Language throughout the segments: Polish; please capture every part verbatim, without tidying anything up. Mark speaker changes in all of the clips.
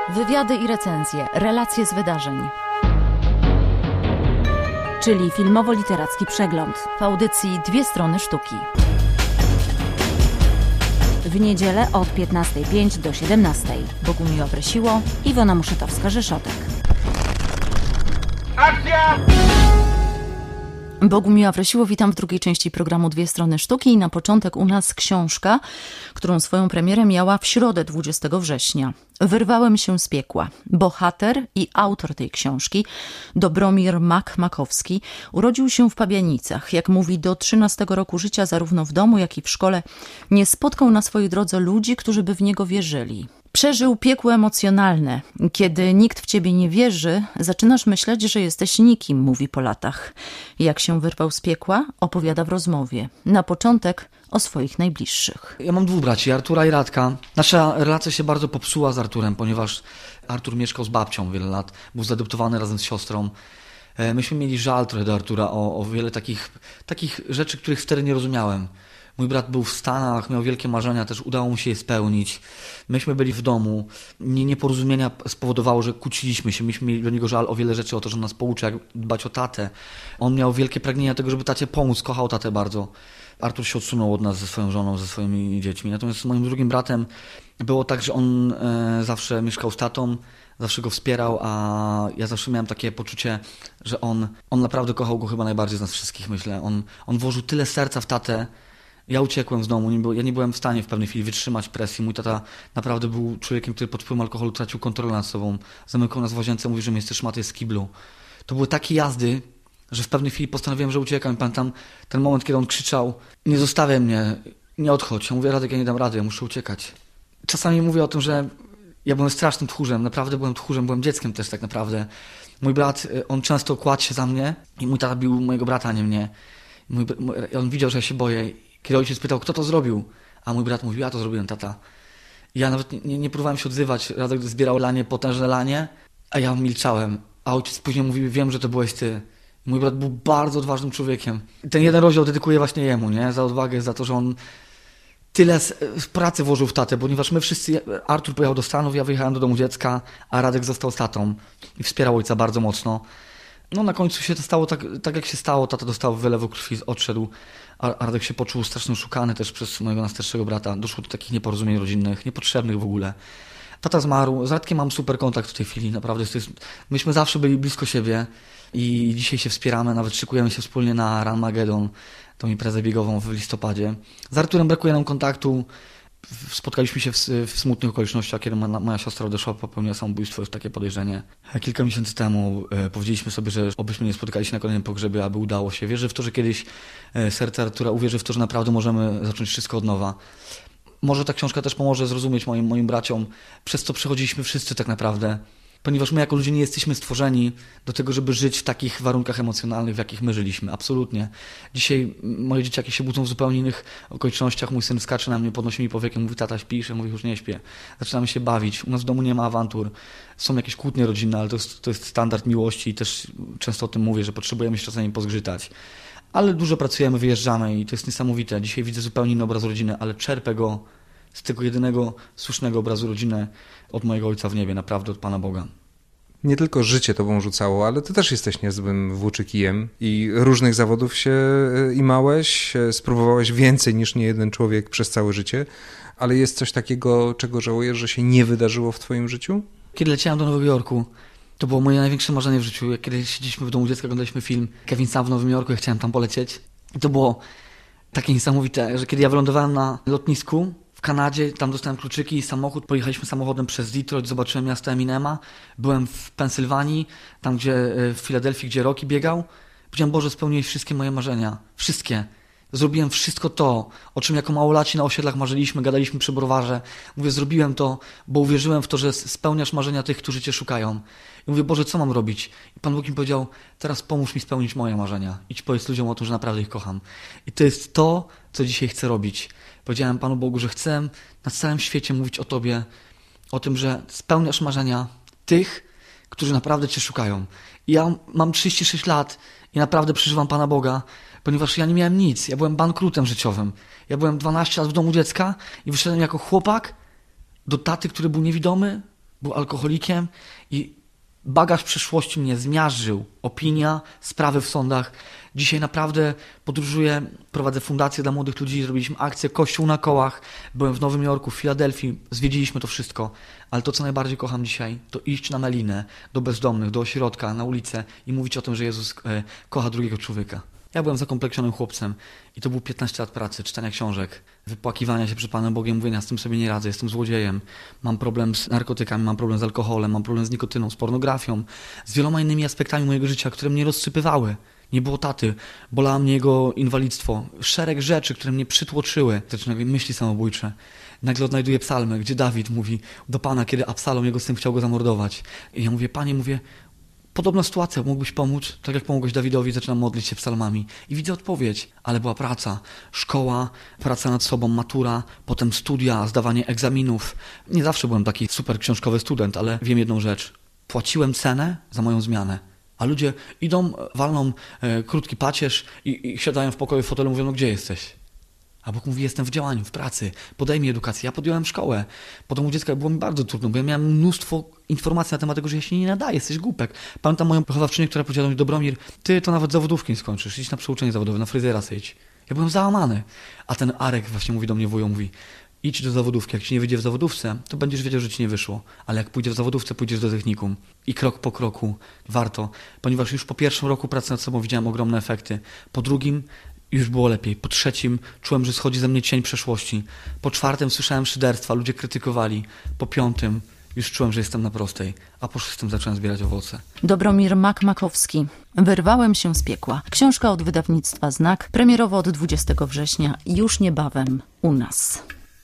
Speaker 1: Wywiady i recenzje, relacje z wydarzeń.
Speaker 2: Czyli filmowo-literacki przegląd.
Speaker 1: W audycji Dwie strony sztuki.
Speaker 2: W niedzielę od piętnastej pięć do siedemnastej.
Speaker 1: Bogumiła Wresiło,
Speaker 2: Iwona Muszytowska-Rzeszotek.
Speaker 3: Akcja!
Speaker 1: Bogumiła Wresiło, witam w drugiej części programu Dwie strony sztuki i na początek u nas książka, którą swoją premierę miała w środę dwudziestego września. Wyrwałem się z piekła. Bohater i autor tej książki, Dobromir Mak-Makowski, urodził się w Pabianicach. Jak mówi, do trzynastego roku życia zarówno w domu, jak i w szkole nie spotkał na swojej drodze ludzi, którzy by w niego wierzyli. Przeżył piekło emocjonalne. Kiedy nikt w ciebie nie wierzy, zaczynasz myśleć, że jesteś nikim, mówi po latach. Jak się wyrwał z piekła, opowiada w rozmowie. Na początek o swoich najbliższych.
Speaker 4: Ja mam dwóch braci, Artura i Radka. Nasza relacja się bardzo popsuła z Arturem, ponieważ Artur mieszkał z babcią wiele lat, był zaadoptowany razem z siostrą. Myśmy mieli żal trochę do Artura o, o wiele takich, takich rzeczy, których wtedy nie rozumiałem. Mój brat był w Stanach, miał wielkie marzenia, też udało mu się je spełnić. Myśmy byli w domu. Nie, nieporozumienia spowodowało, że kłóciliśmy się. Myśmy mieli do niego żal o wiele rzeczy, o to, że nas pouczy, jak dbać o tatę. On miał wielkie pragnienia tego, żeby tacie pomóc, kochał tatę bardzo. Artur się odsunął od nas ze swoją żoną, ze swoimi dziećmi. Natomiast z moim drugim bratem było tak, że on e, zawsze mieszkał z tatą, zawsze go wspierał, a ja zawsze miałem takie poczucie, że on, on naprawdę kochał go chyba najbardziej z nas wszystkich, myślę. On, on włożył tyle serca w tatę. Ja uciekłem z domu, nie był, ja nie byłem w stanie w pewnej chwili wytrzymać presji. Mój tata naprawdę był człowiekiem, który pod wpływem alkoholu tracił kontrolę nad sobą. Zamykał nas w łazience, mówił, że mnie jesteś szmaty z kiblu. To były takie jazdy, że w pewnej chwili postanowiłem, że uciekam. I pamiętam ten moment, kiedy on krzyczał: nie zostawiaj mnie, nie odchodź. Ja mówię: Radek, ja nie dam rady, ja muszę uciekać. Czasami mówię o tym, że ja byłem strasznym tchórzem, naprawdę byłem tchórzem, byłem dzieckiem też tak naprawdę. Mój brat, on często kładł się za mnie i mój tata bił mojego brata, a nie mnie. Mój, on widział, że ja się boję. Kiedy ojciec pytał, kto to zrobił, a mój brat mówił: ja to zrobiłem, tata. Ja nawet nie, nie próbowałem się odzywać. Radek zbierał lanie, potężne lanie, a ja milczałem. A ojciec później mówił: wiem, że to byłeś ty. Mój brat był bardzo odważnym człowiekiem. Ten jeden rozdział dedykuję właśnie jemu, nie? Za odwagę, za to, że on tyle pracy włożył w tatę, ponieważ my wszyscy, Artur pojechał do Stanów, ja wyjechałem do domu dziecka, a Radek został z tatą i wspierał ojca bardzo mocno. No na końcu się to stało tak, tak jak się stało, tata dostał wylewu krwi, odszedł, a Radek się poczuł strasznie oszukany też przez mojego najstarszego brata. Doszło do takich nieporozumień rodzinnych, niepotrzebnych w ogóle. Tata zmarł, z Radkiem mam super kontakt w tej chwili, naprawdę. To jest, myśmy zawsze byli blisko siebie i dzisiaj się wspieramy, nawet szykujemy się wspólnie na Ranmagedon, tą imprezę biegową w listopadzie. Z Arturem brakuje nam kontaktu. Spotkaliśmy się w, w smutnych okolicznościach, kiedy ma, moja siostra odeszła, popełniła samobójstwo, jest takie podejrzenie. Kilka miesięcy temu e, powiedzieliśmy sobie, że obyśmy nie spotykali się na kolejnym pogrzebie, aby udało się. Wierzę w to, że kiedyś e, serce Artura uwierzy w to, że naprawdę możemy zacząć wszystko od nowa. Może ta książka też pomoże zrozumieć moim, moim braciom, przez co przechodziliśmy wszyscy tak naprawdę. Ponieważ my jako ludzie nie jesteśmy stworzeni do tego, żeby żyć w takich warunkach emocjonalnych, w jakich my żyliśmy. Absolutnie. Dzisiaj moje dzieciaki się budzą w zupełnie innych okolicznościach. Mój syn skacze na mnie, podnosi mi powieki, mówi: tata, śpisz? Ja mówię: już nie śpię. Zaczynamy się bawić. U nas w domu nie ma awantur. Są jakieś kłótnie rodzinne, ale to jest, to jest standard miłości i też często o tym mówię, że potrzebujemy się czasami pozgrzytać. Ale dużo pracujemy, wyjeżdżamy i to jest niesamowite. Dzisiaj widzę zupełnie inny obraz rodziny, ale czerpę go z tego jedynego słusznego obrazu rodziny od mojego Ojca w niebie, naprawdę od Pana Boga.
Speaker 5: Nie tylko życie tobą rzucało, ale ty też jesteś niezłym włóczykijem i różnych zawodów się imałeś, spróbowałeś więcej niż niejeden człowiek przez całe życie, ale jest coś takiego, czego żałujesz, że się nie wydarzyło w twoim życiu?
Speaker 4: Kiedy leciałem do Nowego Jorku, to było moje największe marzenie w życiu. Kiedy siedzieliśmy w domu dziecka, oglądaliśmy film Kevin Sam w Nowym Jorku, ja chciałem tam polecieć. I to było takie niesamowite, że kiedy ja wylądowałem na lotnisku w Kanadzie, tam dostałem kluczyki i samochód, pojechaliśmy samochodem przez Detroit, zobaczyłem miasto Eminema, byłem w Pensylwanii, tam gdzie w Filadelfii, gdzie Rocky biegał. Powiedziałem: Boże, spełniłeś wszystkie moje marzenia, wszystkie. Zrobiłem wszystko to, o czym jako małolaci na osiedlach marzyliśmy, gadaliśmy przy browarze. Mówię: zrobiłem to, bo uwierzyłem w to, że spełniasz marzenia tych, którzy cię szukają. I mówię: Boże, co mam robić? I Pan Bóg mi powiedział: teraz pomóż mi spełnić moje marzenia. Idź powiedz ludziom o tym, że naprawdę ich kocham. I to jest to, co dzisiaj chcę robić. Powiedziałem Panu Bogu, że chcę na całym świecie mówić o Tobie, o tym, że spełniasz marzenia tych, którzy naprawdę Cię szukają. I ja mam trzydzieści sześć lat i naprawdę przeżywam Pana Boga, ponieważ ja nie miałem nic. Ja byłem bankrutem życiowym. Ja byłem dwanaście lat w domu dziecka i wyszedłem jako chłopak do taty, który był niewidomy, był alkoholikiem i bagaż przeszłości mnie zmiażdżył. Opinia, sprawy w sądach. Dzisiaj naprawdę podróżuję, prowadzę fundację dla młodych ludzi, zrobiliśmy akcję Kościół na kołach, byłem w Nowym Jorku, w Filadelfii, zwiedziliśmy to wszystko, ale to, co najbardziej kocham dzisiaj, to iść na melinę, do bezdomnych, do ośrodka, na ulicę i mówić o tym, że Jezus e, kocha drugiego człowieka. Ja byłem zakompleksionym chłopcem i to było piętnaście lat pracy, czytania książek, wypłakiwania się przed Panem Bogiem, mówienia, z tym sobie nie radzę, jestem złodziejem, mam problem z narkotykami, mam problem z alkoholem, mam problem z nikotyną, z pornografią, z wieloma innymi aspektami mojego życia, które mnie rozsypywały. Nie było taty, bolało mnie jego inwalidztwo, szereg rzeczy, które mnie przytłoczyły. Zaczynały myśli samobójcze. Nagle odnajduję psalmę, gdzie Dawid mówi do Pana, kiedy Absalom, jego syn, chciał go zamordować. I ja mówię, Panie, mówię, podobna sytuacja, mógłbyś pomóc? Tak jak pomogłeś Dawidowi, zaczynam modlić się psalmami. I widzę odpowiedź, ale była praca. Szkoła, praca nad sobą, matura, potem studia, zdawanie egzaminów. Nie zawsze byłem taki super książkowy student, ale wiem jedną rzecz. Płaciłem cenę za moją zmianę. A ludzie idą, walną e, krótki pacierz i, i siadają w pokoju w fotelu, mówią, no gdzie jesteś? A Bóg mówi, jestem w działaniu, w pracy, podaj mi edukację. Ja podjąłem szkołę. Potem u dziecka było mi bardzo trudno, bo ja miałem mnóstwo informacji na temat tego, że ja się nie nadaję, jesteś głupek. Pamiętam moją wychowawczynię, która powiedziała do mnie, Dobromir, ty to nawet zawodówki nie skończysz, idź na przeuczenie zawodowe, na fryzjera sejdź. Ja byłem załamany. A ten Arek właśnie mówi do mnie, wujo, mówi, idź do zawodówki, jak ci nie wyjdzie w zawodówce, to będziesz wiedział, że ci nie wyszło. Ale jak pójdziesz w zawodówce, pójdziesz do technikum. I krok po kroku warto, ponieważ już po pierwszym roku pracy nad sobą widziałem ogromne efekty. Po drugim już było lepiej. Po trzecim czułem, że schodzi ze mnie cień przeszłości. Po czwartym słyszałem szyderstwa, ludzie krytykowali. Po piątym już czułem, że jestem na prostej. A po szóstym zacząłem zbierać owoce.
Speaker 1: Dobromir Mak-Makowski. Wyrwałem się z piekła. Książka od wydawnictwa Znak. Premierowo od dwudziestego września. Już niebawem u nas.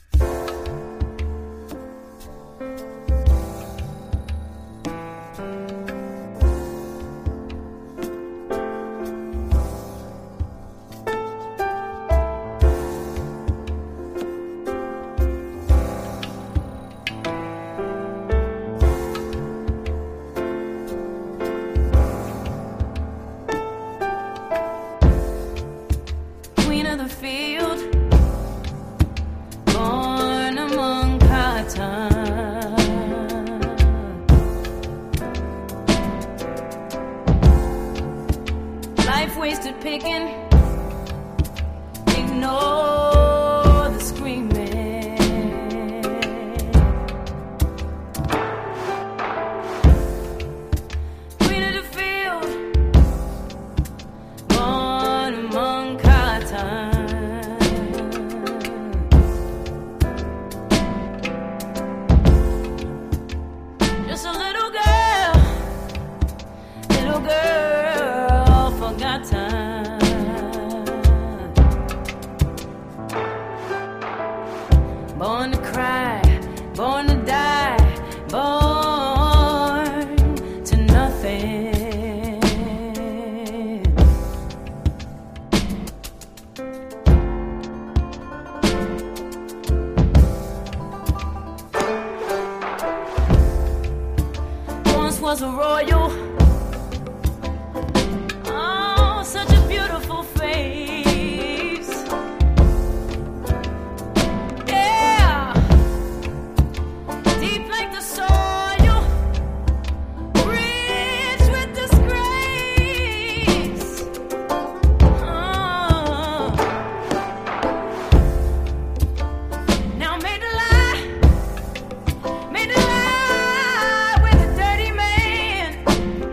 Speaker 3: Was a royal, oh, such a beautiful face, yeah, deep like the soil, rich with disgrace, oh. Now made a lie, made a lie with a dirty man.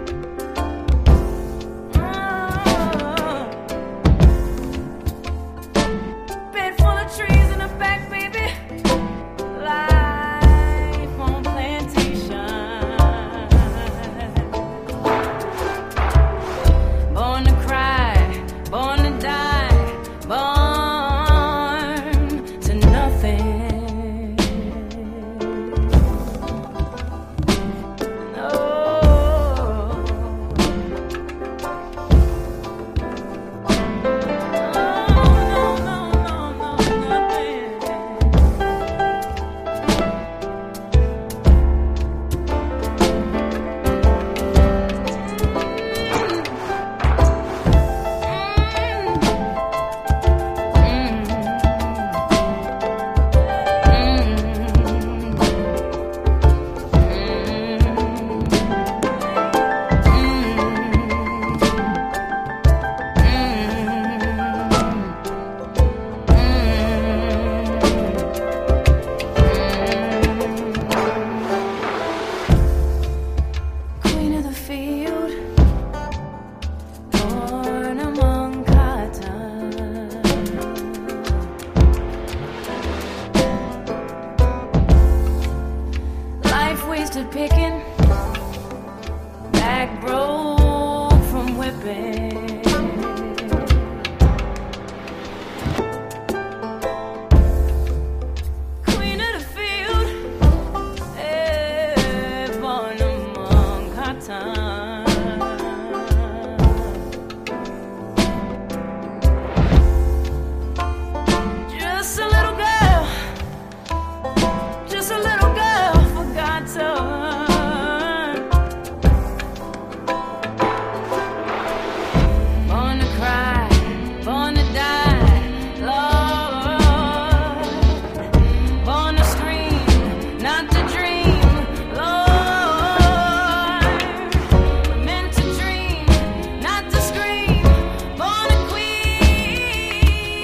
Speaker 3: stood picking, back broke from whipping. Queen of the field, eh, born among cotton. Just a little girl, just a little girl forgotten. Born to cry, born to die, Lord. Born to scream, not to dream, Lord. Meant to dream, not to scream. Born a queen.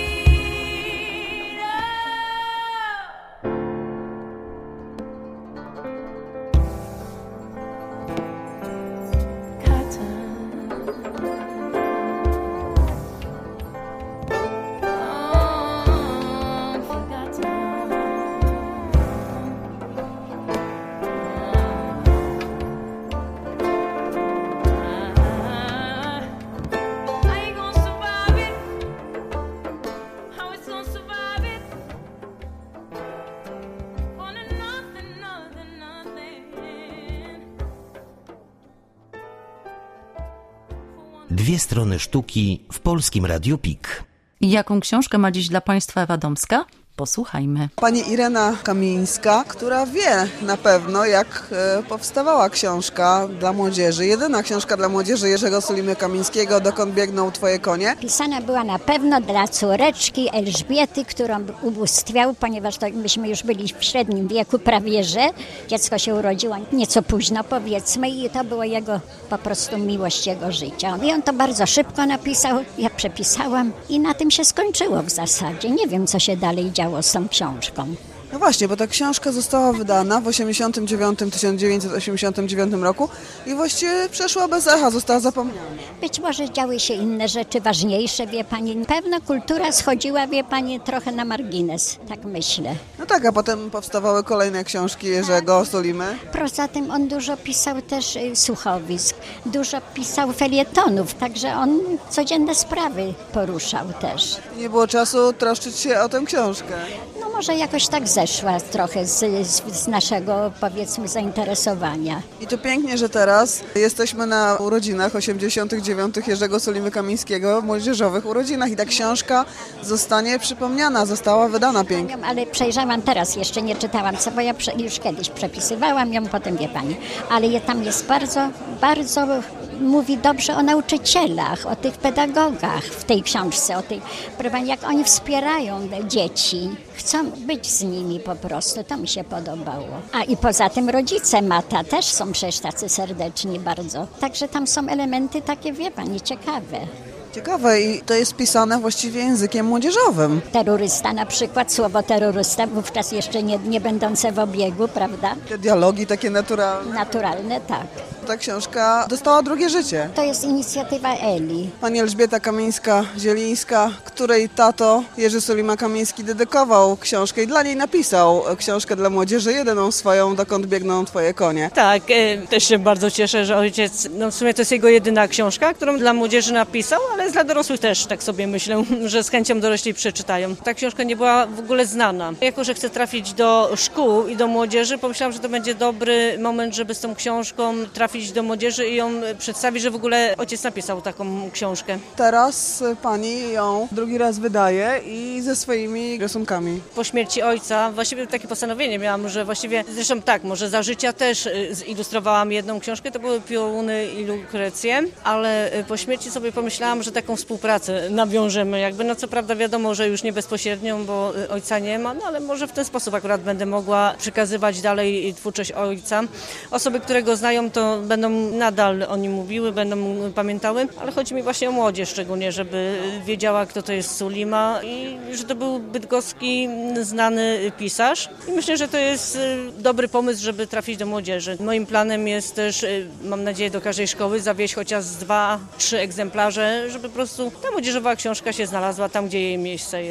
Speaker 6: Dwie strony sztuki w Polskim Radiu P I K.
Speaker 1: Jaką książkę ma dziś dla Państwa Ewa Domska? Posłuchajmy.
Speaker 7: Pani Irena Kamińska, która wie na pewno, jak e, powstawała książka dla młodzieży. Jedyna książka dla młodzieży Jerzego Sulimy Kamińskiego, Dokąd biegną twoje konie.
Speaker 8: Pisana była na pewno dla córeczki Elżbiety, którą ubóstwiał, ponieważ to myśmy już byli w średnim wieku prawie, że dziecko się urodziło nieco późno, powiedzmy, i to było jego po prostu miłość jego życia. I on to bardzo szybko napisał, ja przepisałam i na tym się skończyło w zasadzie. Nie wiem, co się dalej działo z tą książką.
Speaker 7: No właśnie, bo ta książka została wydana w tysiąc dziewięćset osiemdziesiątym dziewiątym roku i właściwie przeszła bez echa, została zapomniana.
Speaker 8: Być może działy się inne rzeczy ważniejsze, wie pani. Pewno kultura schodziła, wie pani, trochę na margines, tak myślę.
Speaker 7: No tak, a potem powstawały kolejne książki Jerzego Sulimy.
Speaker 8: Poza tym on dużo pisał też y, słuchowisk, dużo pisał felietonów, także on codzienne sprawy poruszał też.
Speaker 7: Nie było czasu troszczyć się o tę książkę.
Speaker 8: No może jakoś tak zeszła trochę z, z, z naszego, powiedzmy, zainteresowania.
Speaker 7: I to pięknie, że teraz jesteśmy na urodzinach osiemdziesiątych dziewiątych Jerzego Sulimy Kamińskiego, młodzieżowych urodzinach i ta książka zostanie przypomniana, została wydana pięknie.
Speaker 8: Ale przejrzałam teraz, jeszcze nie czytałam, co, bo ja prze, już kiedyś przepisywałam ją, potem wie pani. Ale je, tam jest bardzo, bardzo, mówi dobrze o nauczycielach, o tych pedagogach w tej książce, o tej, proszę pani, jak oni wspierają dzieci, chcą być z nimi po prostu, to mi się podobało. A i poza tym rodzice Mata też są przecież tacy serdeczni bardzo. Także tam są elementy takie, wie pani, ciekawe.
Speaker 7: Ciekawe i to jest pisane właściwie językiem młodzieżowym.
Speaker 8: Terrorysta na przykład, słowo terrorysta, wówczas jeszcze nie, nie będące w obiegu, prawda?
Speaker 7: Te dialogi takie naturalne.
Speaker 8: Naturalne, tak.
Speaker 7: Ta książka dostała drugie życie.
Speaker 8: To jest inicjatywa Eli.
Speaker 7: Pani Elżbieta Kamińska-Zielińska, której tato Jerzy Sulima Kamiński dedykował książkę i dla niej napisał książkę dla młodzieży, jedyną swoją, Dokąd biegną twoje konie.
Speaker 9: Tak, e, też się bardzo cieszę, że ojciec, no w sumie to jest jego jedyna książka, którą dla młodzieży napisał, ale dla dorosłych też, tak sobie myślę, że z chęcią dorośli przeczytają. Ta książka nie była w ogóle znana. Jako że chcę trafić do szkół i do młodzieży, pomyślałam, że to będzie dobry moment, żeby z tą książką trafić do młodzieży i ją przedstawić, że w ogóle ojciec napisał taką książkę.
Speaker 7: Teraz pani ją drugi raz wydaje i ze swoimi rysunkami.
Speaker 9: Po śmierci ojca właściwie takie postanowienie miałam, że właściwie, zresztą tak, może za życia też zilustrowałam jedną książkę, to były Pioruny i Lukrecje, ale po śmierci sobie pomyślałam, że taką współpracę nawiążemy jakby, no co prawda wiadomo, że już nie bezpośrednią, bo ojca nie ma, no ale może w ten sposób akurat będę mogła przekazywać dalej twórczość ojca. Osoby, które go znają, to będą nadal o nim mówiły, będą pamiętały, ale chodzi mi właśnie o młodzież szczególnie, żeby wiedziała, kto to jest Sulima i że to był bydgoski znany pisarz. I myślę, że to jest dobry pomysł, żeby trafić do młodzieży. Moim planem jest też, mam nadzieję, do każdej szkoły zawieźć chociaż dwa, trzy egzemplarze, żeby po prostu ta młodzieżowa książka się znalazła tam, gdzie jej miejsce jest.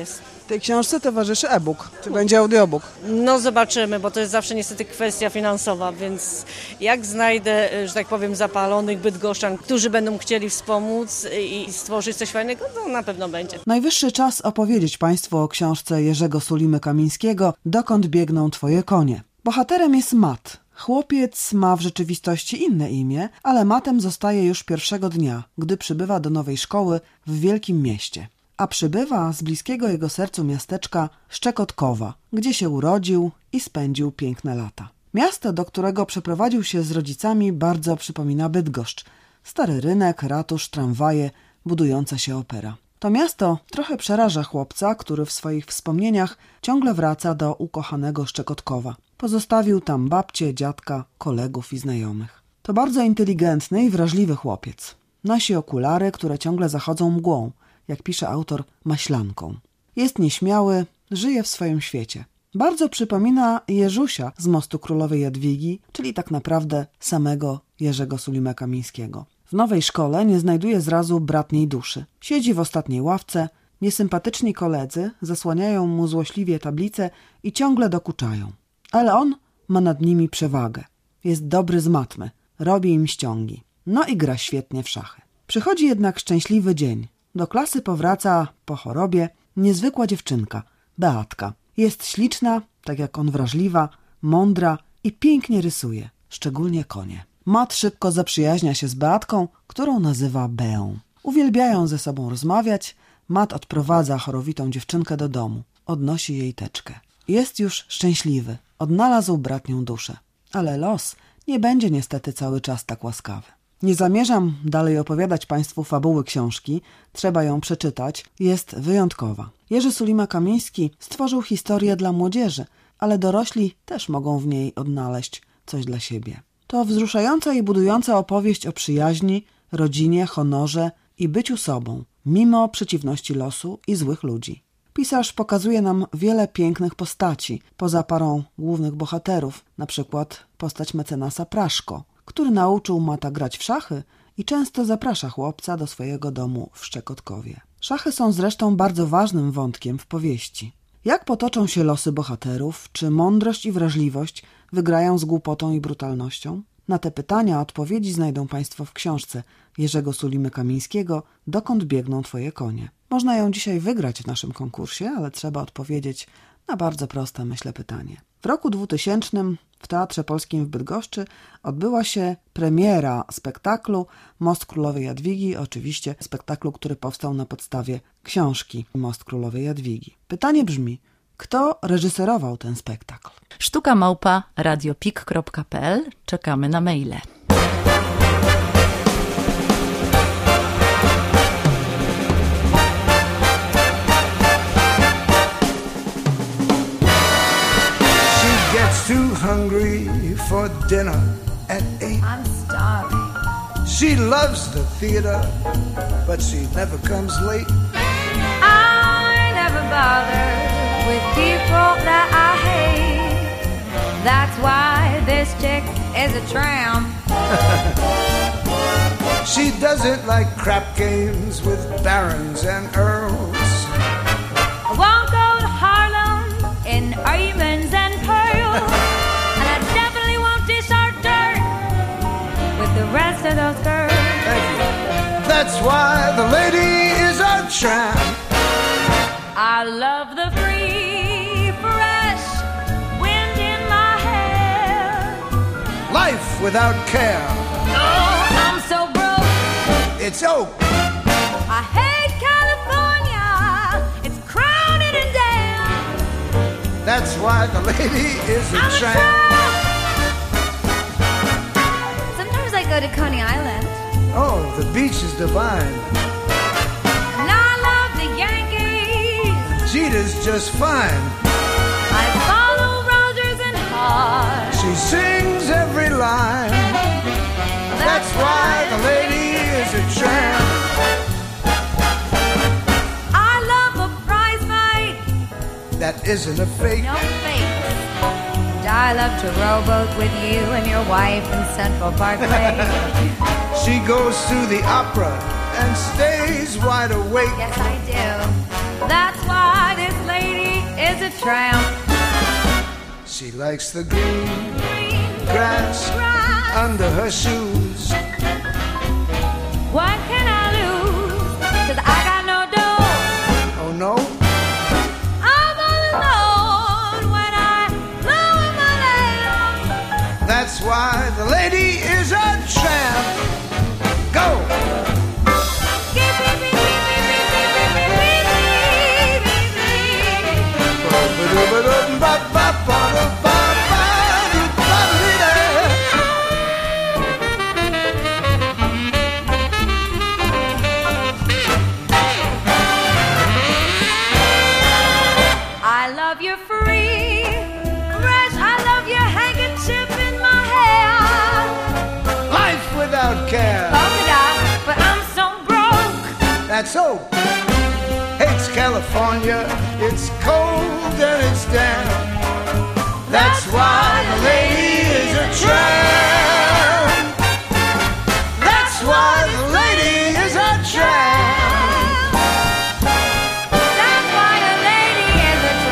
Speaker 7: Tej książce towarzyszy e-book, czy będzie audiobook?
Speaker 9: No zobaczymy, bo to jest zawsze niestety kwestia finansowa, więc jak znajdę, że tak powiem, zapalonych bydgoszczan, którzy będą chcieli wspomóc i stworzyć coś fajnego, to na pewno będzie.
Speaker 7: Najwyższy czas opowiedzieć Państwu o książce Jerzego Sulimy-Kamińskiego Dokąd biegną twoje konie. Bohaterem jest Matt. Chłopiec ma w rzeczywistości inne imię, ale Mattem zostaje już pierwszego dnia, gdy przybywa do nowej szkoły w wielkim mieście. A przybywa z bliskiego jego sercu miasteczka Szczekotkowa, gdzie się urodził i spędził piękne lata. Miasto, do którego przeprowadził się z rodzicami, bardzo przypomina Bydgoszcz. Stary rynek, ratusz, tramwaje, budująca się opera. To miasto trochę przeraża chłopca, który w swoich wspomnieniach ciągle wraca do ukochanego Szczekotkowa. Pozostawił tam babcię, dziadka, kolegów i znajomych. To bardzo inteligentny i wrażliwy chłopiec. Nosi okulary, które ciągle zachodzą mgłą, jak pisze autor, maślanką. Jest nieśmiały, żyje w swoim świecie. Bardzo przypomina Jerzusia z Mostu Królowej Jadwigi, czyli tak naprawdę samego Jerzego Sulimy-Kamińskiego. W nowej szkole nie znajduje zrazu bratniej duszy. Siedzi w ostatniej ławce, niesympatyczni koledzy zasłaniają mu złośliwie tablice i ciągle dokuczają. Ale on ma nad nimi przewagę. Jest dobry z matmy, robi im ściągi. No i gra świetnie w szachy. Przychodzi jednak szczęśliwy dzień. Do klasy powraca po chorobie niezwykła dziewczynka, Beatka. Jest śliczna, tak jak on wrażliwa, mądra i pięknie rysuje, szczególnie konie. Matt szybko zaprzyjaźnia się z Beatką, którą nazywa Beą. Uwielbiają ze sobą rozmawiać. Matt odprowadza chorowitą dziewczynkę do domu. Odnosi jej teczkę. Jest już szczęśliwy. Odnalazł bratnią duszę. Ale los nie będzie niestety cały czas tak łaskawy. Nie zamierzam dalej opowiadać Państwu fabuły książki. Trzeba ją przeczytać. Jest wyjątkowa. Jerzy Sulima-Kamiński stworzył historię dla młodzieży, ale dorośli też mogą w niej odnaleźć coś dla siebie. To wzruszająca i budująca opowieść o przyjaźni, rodzinie, honorze i byciu sobą, mimo przeciwności losu i złych ludzi. Pisarz pokazuje nam wiele pięknych postaci, poza parą głównych bohaterów, na przykład postać mecenasa Praszko, który nauczył Mata grać w szachy i często zaprasza chłopca do swojego domu w Szczekotkowie. Szachy są zresztą bardzo ważnym wątkiem w powieści. Jak potoczą się losy bohaterów? Czy mądrość i wrażliwość wygrają z głupotą i brutalnością? Na te pytania odpowiedzi znajdą Państwo w książce Jerzego Sulimy-Kamińskiego Dokąd biegną twoje konie. Można ją dzisiaj wygrać w naszym konkursie, ale trzeba odpowiedzieć na bardzo proste, myślę, pytanie. W roku dwutysięcznym w Teatrze Polskim w Bydgoszczy odbyła się premiera spektaklu Most Królowej Jadwigi, oczywiście spektaklu, który powstał na podstawie książki Most Królowej Jadwigi. Pytanie brzmi, kto reżyserował ten spektakl?
Speaker 1: Sztuka małpa radiopik kropka p l. Czekamy na maile.
Speaker 10: Too hungry for dinner at eight.
Speaker 3: I'm starving.
Speaker 10: She loves the theater, but she never comes late.
Speaker 3: I never bother with people that I hate. That's why this chick is a tramp.
Speaker 10: She doesn't like crap games with barons and earls.
Speaker 3: I won't go to Harlem in diamonds and pearls. And I definitely won't dish our dirt with the rest of those girls.
Speaker 10: Thank you. That's why the lady is a tramp.
Speaker 3: I love the free, fresh wind in my hair.
Speaker 10: Life without care.
Speaker 3: Oh, I'm so broke.
Speaker 10: It's oak.
Speaker 3: I hate California. It's crowded and damn.
Speaker 10: That's why the lady is a
Speaker 3: I'm
Speaker 10: tramp.
Speaker 3: a tramp. Sometimes I go to Coney Island.
Speaker 10: Oh, the beach is divine.
Speaker 3: And I love the Yankees.
Speaker 10: Jeter's just fine.
Speaker 3: I follow Rogers and Hart.
Speaker 10: She sings every line. That's why the lady is a tramp.
Speaker 3: I love a prize fight.
Speaker 10: That isn't a fake.
Speaker 3: No fakes. And I love to rowboat with you and your wife in Central Park Lake.
Speaker 10: She goes to the opera and stays wide awake.
Speaker 3: Yes, I do. That's why this lady is a tramp.
Speaker 10: She likes the green grass under her shoes.
Speaker 3: What can I lose? 'Cause I got no dough.
Speaker 10: Oh no?
Speaker 3: I'm all alone when I lower my lamp.
Speaker 10: That's why the lady is a tramp. Go!
Speaker 3: I love your free brush. I love your handkerchief in my hair.
Speaker 10: Life without care.
Speaker 3: Polka dot, but I'm so broke.
Speaker 10: That's so. It's California, it's cold and it's damp. That's why the lady is a tramp. That's why the lady is a tramp.
Speaker 3: That's why a lady is a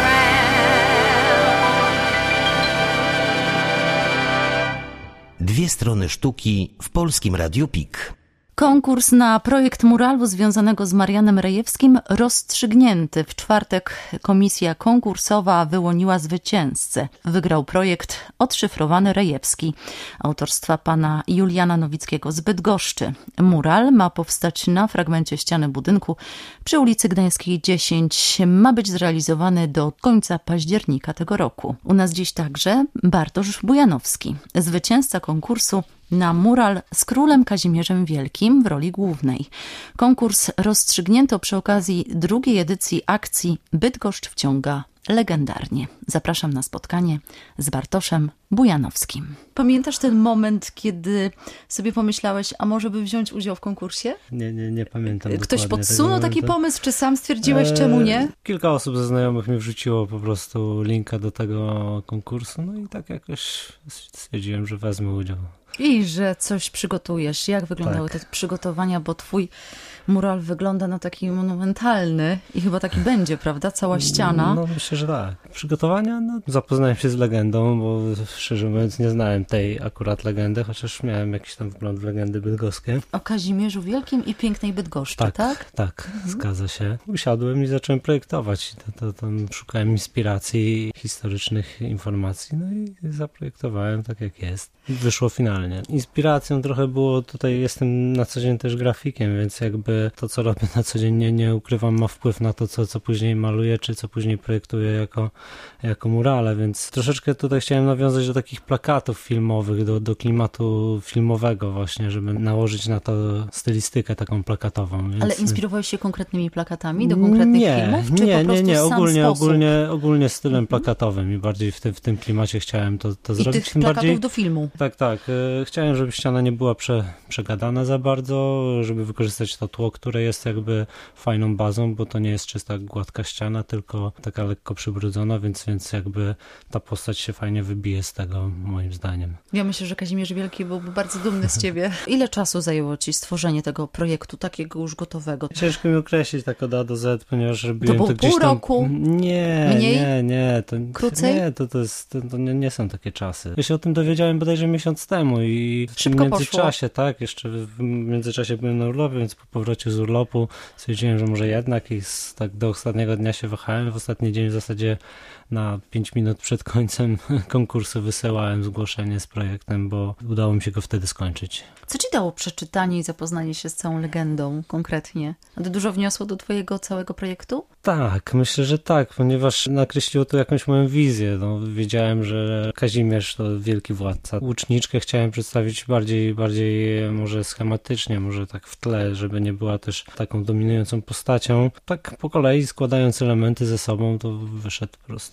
Speaker 3: tramp.
Speaker 6: Dwie strony sztuki w Polskim Radiu Pik.
Speaker 1: Konkurs na projekt muralu związanego z Marianem Rejewskim rozstrzygnięty. W czwartek komisja konkursowa wyłoniła zwycięzcę. Wygrał projekt Odszyfrowany Rejewski autorstwa pana Juliana Nowickiego z Bydgoszczy. Mural ma powstać na fragmencie ściany budynku przy ulicy Gdańskiej dziesięć. Ma być zrealizowany do końca października tego roku. U nas dziś także Bartosz Bujanowski, zwycięzca konkursu na mural z królem Kazimierzem Wielkim w roli głównej. Konkurs rozstrzygnięto przy okazji drugiej edycji akcji Bydgoszcz wciąga legendarnie. Zapraszam na spotkanie z Bartoszem Bujanowskim. Pamiętasz ten moment, kiedy sobie pomyślałeś, a może by wziąć udział w konkursie?
Speaker 11: Nie, nie, nie pamiętam.
Speaker 1: Ktoś podsunął taki pomysł, czy sam stwierdziłeś, eee, czemu nie?
Speaker 11: Kilka osób ze znajomych mi wrzuciło po prostu linka do tego konkursu, no i tak jakoś stwierdziłem, że wezmę udział.
Speaker 1: I że coś przygotujesz. Jak wyglądały tak. te przygotowania, bo twój mural wygląda na taki monumentalny i chyba taki będzie, prawda? Cała ściana.
Speaker 11: No myślę, że tak. Przygotowania, no zapoznałem się z legendą, bo szczerze mówiąc nie znałem tej akurat legendy, chociaż miałem jakiś tam wgląd w legendy bydgoskie.
Speaker 1: O Kazimierzu Wielkim i pięknej Bydgoszczy, tak? Tak,
Speaker 11: tak mhm. zgadza się. Usiadłem i zacząłem projektować. To, to, tam szukałem inspiracji, historycznych informacji, no i zaprojektowałem tak jak jest. Wyszło finalnie. Inspiracją trochę było, tutaj jestem na co dzień też grafikiem, więc jakby to, co robię na co dzień, nie, nie ukrywam, ma wpływ na to, co, co później maluję, czy co później projektuję jako, jako murale, więc troszeczkę tutaj chciałem nawiązać do takich plakatów filmowych, do, do klimatu filmowego właśnie, żeby nałożyć na to stylistykę taką plakatową. Więc...
Speaker 1: Ale inspirowałeś się konkretnymi plakatami do konkretnych
Speaker 11: nie,
Speaker 1: filmów? Czy
Speaker 11: nie,
Speaker 1: po prostu
Speaker 11: nie, nie,
Speaker 1: sam
Speaker 11: ogólnie,
Speaker 1: sposób?
Speaker 11: ogólnie, ogólnie stylem plakatowym i bardziej w tym, w tym klimacie chciałem to, to
Speaker 1: I
Speaker 11: zrobić.
Speaker 1: tych
Speaker 11: Tym
Speaker 1: plakatów
Speaker 11: bardziej...
Speaker 1: do filmu?
Speaker 11: Tak, tak. Chciałem, żeby ściana nie była prze, przegadana za bardzo, żeby wykorzystać to tło, które jest jakby fajną bazą, bo to nie jest czysta gładka ściana, tylko taka lekko przybrudzona, więc, więc jakby ta postać się fajnie wybije z tego, moim zdaniem.
Speaker 1: Ja myślę, że Kazimierz Wielki byłby bardzo dumny z ciebie. Ile czasu zajęło ci stworzenie tego projektu, takiego już gotowego?
Speaker 11: Ciężko mi określić tak od A do Z, ponieważ robiłem
Speaker 1: to,
Speaker 11: to gdzieś
Speaker 1: pół
Speaker 11: tam...
Speaker 1: roku?
Speaker 11: Nie,
Speaker 1: Mniej?
Speaker 11: nie, nie. To,
Speaker 1: Krócej?
Speaker 11: Nie, to, to, jest, to, to nie, nie są takie czasy. Ja się o tym dowiedziałem bodajże miesiąc temu i w
Speaker 1: Szybko
Speaker 11: tym międzyczasie,
Speaker 1: poszło.
Speaker 11: tak, jeszcze w międzyczasie byłem na urlopie, więc po powrocie z urlopu stwierdziłem, że może jednak i z, tak do ostatniego dnia się wahałem. W ostatni dzień w zasadzie na pięć minut przed końcem konkursu wysyłałem zgłoszenie z projektem, bo udało mi się go wtedy skończyć.
Speaker 1: Co ci dało przeczytanie i zapoznanie się z całą legendą konkretnie? A to dużo wniosło do twojego całego projektu?
Speaker 11: Tak, myślę, że tak, ponieważ nakreśliło to jakąś moją wizję. No, wiedziałem, że Kazimierz to wielki władca. Łuczniczkę chciałem przedstawić bardziej, bardziej może schematycznie, może tak w tle, żeby nie była też taką dominującą postacią. Tak po kolei składając elementy ze sobą, to wyszedł po prostu